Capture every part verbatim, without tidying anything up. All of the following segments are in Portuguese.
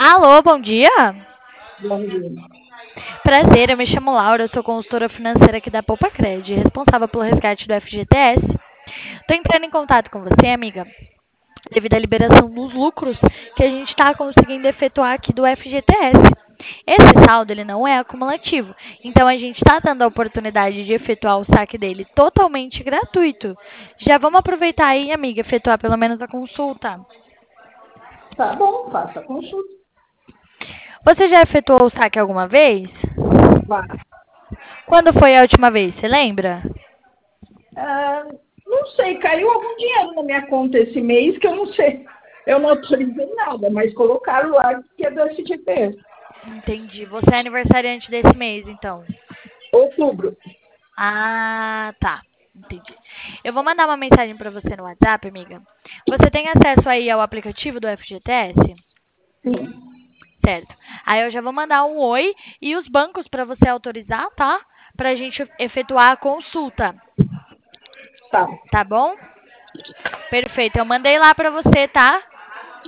Alô, bom dia. Bom dia. Prazer, eu me chamo Laura, eu sou consultora financeira aqui da Poupa Cred, responsável pelo resgate do F G T S. Estou entrando em contato com você, amiga, devido à liberação dos lucros que a gente está conseguindo efetuar aqui do F G T S. Esse saldo ele não é acumulativo, então a gente está dando a oportunidade de efetuar o saque dele totalmente gratuito. Já vamos aproveitar aí, amiga, efetuar pelo menos a consulta. Tá bom, faça a consulta. Você já efetuou o saque alguma vez? Vá. Quando foi a última vez, você lembra? Ah, não sei, caiu algum dinheiro na minha conta esse mês que eu não sei. Eu não autorizei nada, mas colocaram lá que é do F G T S. Entendi. Você é aniversariante desse mês, então. Outubro. Ah, tá. Entendi. Eu vou mandar uma mensagem para você no WhatsApp, amiga. Você tem acesso aí ao aplicativo do F G T S? Sim. Certo. Aí eu já vou mandar um oi e os bancos para você autorizar, tá? Para a gente efetuar a consulta, Tá. tá bom? Perfeito. Eu mandei lá para você, tá?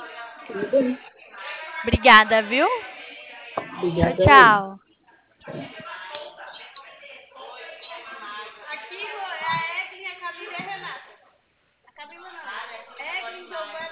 Tudo bem. Obrigada, viu? Tchau, Obrigada aí. tchau.